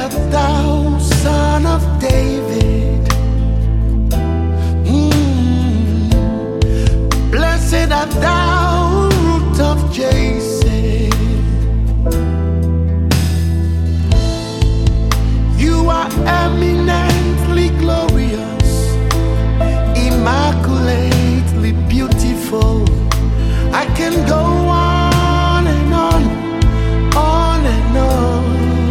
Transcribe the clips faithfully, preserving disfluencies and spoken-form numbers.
art thou, son of David. Mm. Blessed art thou, root of Jesse. You are eminently glorious, immaculately beautiful. I can go on and on, on and on,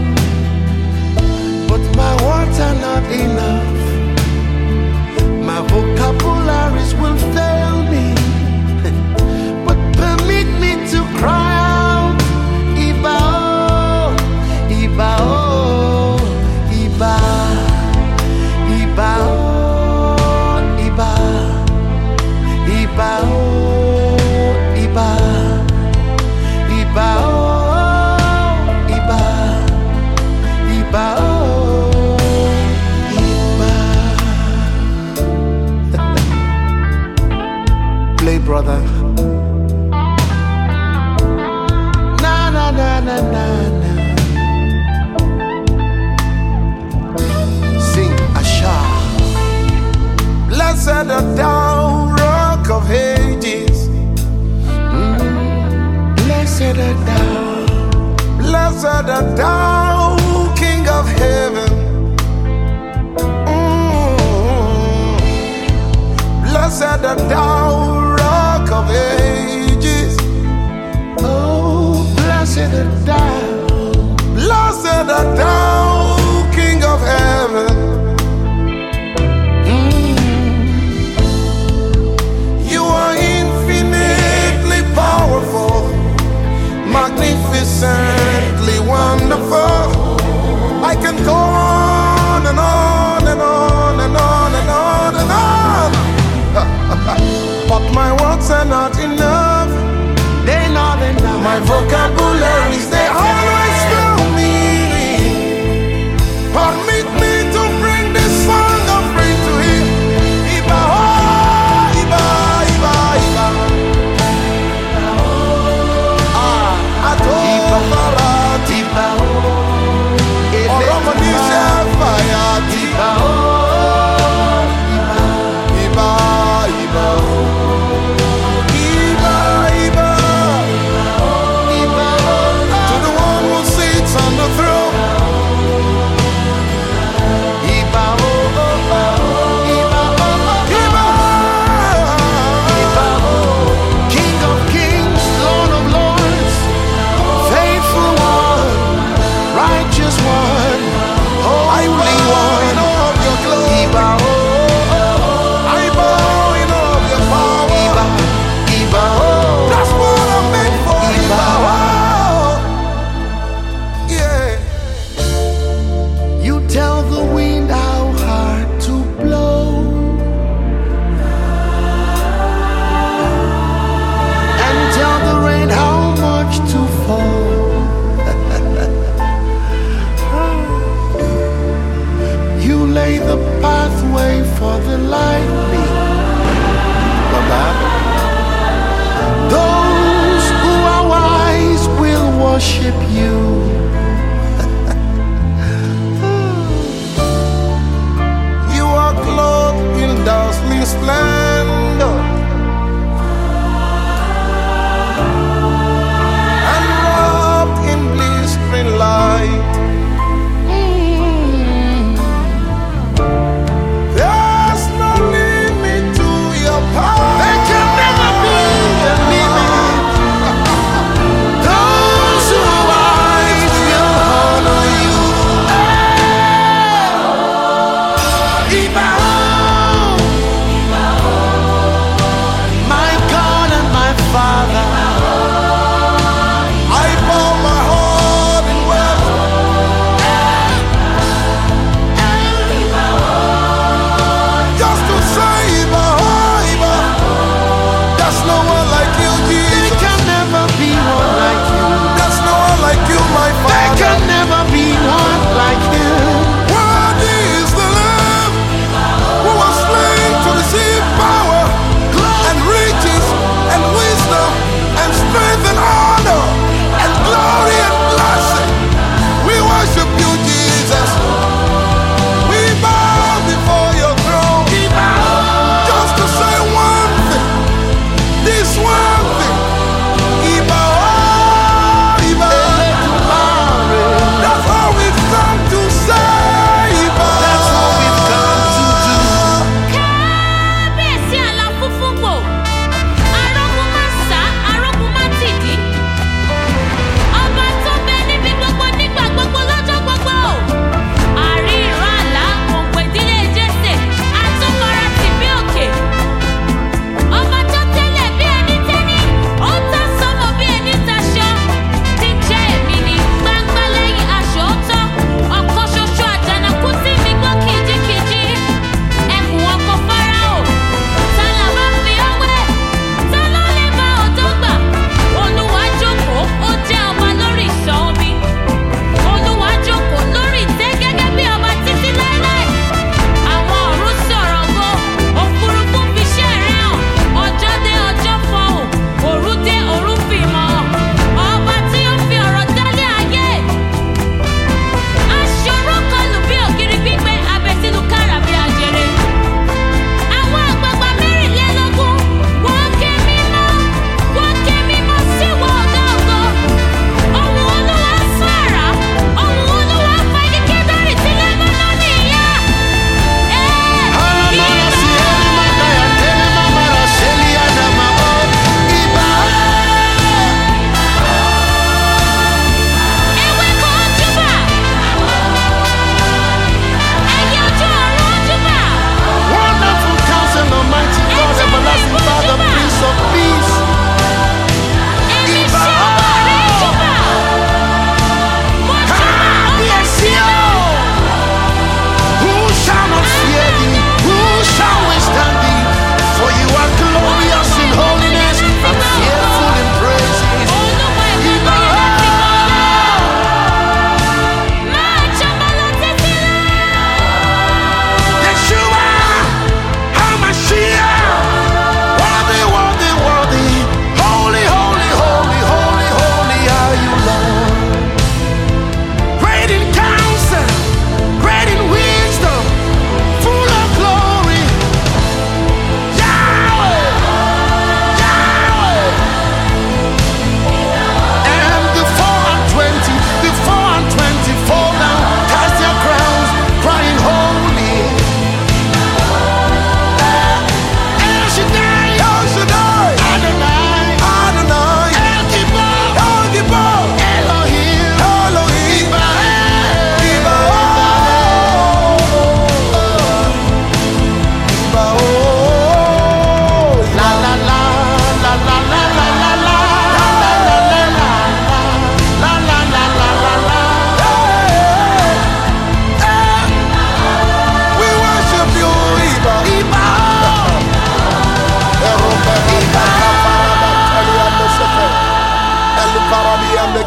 but my words are not enough. My vocabularies will fail me, but permit me to cry out, Iba, oh, Iba, oh, Iba, Iba, oh, Iba, Iba, oh, Iba, Iba, oh, Iba, Iba, oh, Iba. Play, brother. Na na na na na na. Sing Asha. Blessed art thou, Rock of Ages. Mm. Blessed art thou. Blessed art thou, King of Heaven. Mm. Blessed art thou, Rock of Ages. Oh, blessed art thou. Blessed art thou, King of Heaven. Powerful, magnificently wonderful. I can go on and on and on and on and on and on. But my words are not enough. They're not enough. My vocabularies, they always fail me. Permit me to bring this song of praise to Him. Iba, oh, Iba, Iba, Iba. Worship you. You are clothed in dazzling splendor and wrapped in blistering light. Mm. There's no limit to your power. There can never be a limit. Those who are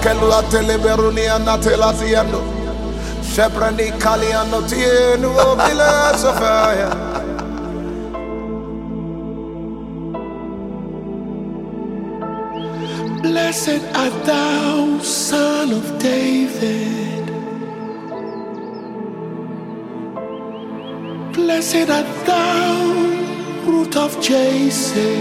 Kelua teleberuni anatela tiendo. Sheprani kaliano tienu obile sofaya. Blessed art thou, Son of David. Blessed art thou, Root of Jesse.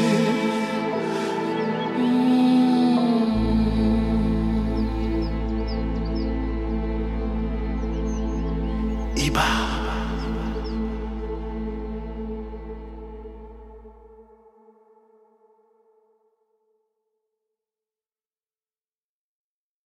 Mm. Iba.